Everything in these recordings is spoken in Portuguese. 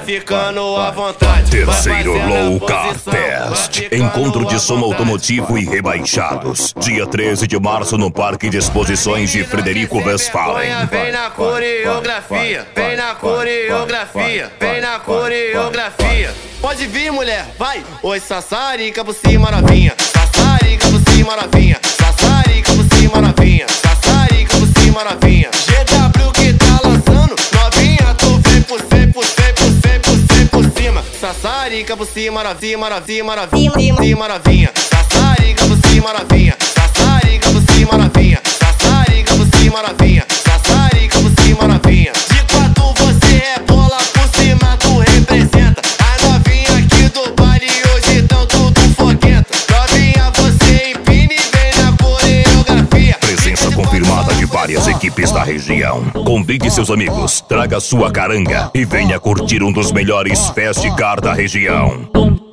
ficando à vontade. Terceiro Low Car Test. Encontro de som automotivo e rebaixados. Dia 13 de março no Parque de Exposições de Frederico Westphalen. Vem na coreografia, vem na coreografia, vem na coreografia. Pode vir, mulher, vai. Oi, sassarica por cima novinha, sassarica por cima novinha, sassarica por cima novinha, sassarica por cima novinha. GW que tá lançando, novinha, tu vem por cem por cima. Sassarica por cima novinha, cima novinha, sassarica por cima novinha, sassarica por cima novinha, sassarica por cima novinha, sassarica por cima novinha. De quatro você é bola, por cima tu representa. A novinha aqui do baile hoje tão tudo foguenta. Novinha você empina e vem na coreografia. Presença confirmada de várias equipes da região. Convide seus amigos, traga sua caranga e venha curtir um dos melhores fast car da região.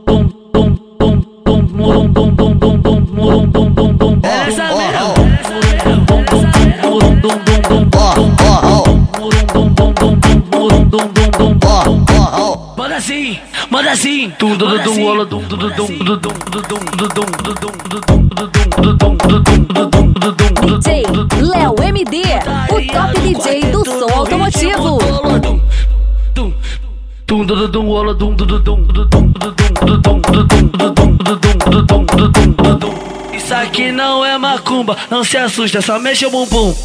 Manda assim, tudo do rolo do DJ Léo MD, o top DJ do som automotivo. Isso aqui não é macumba, não se assusta, só mexe o bumbum.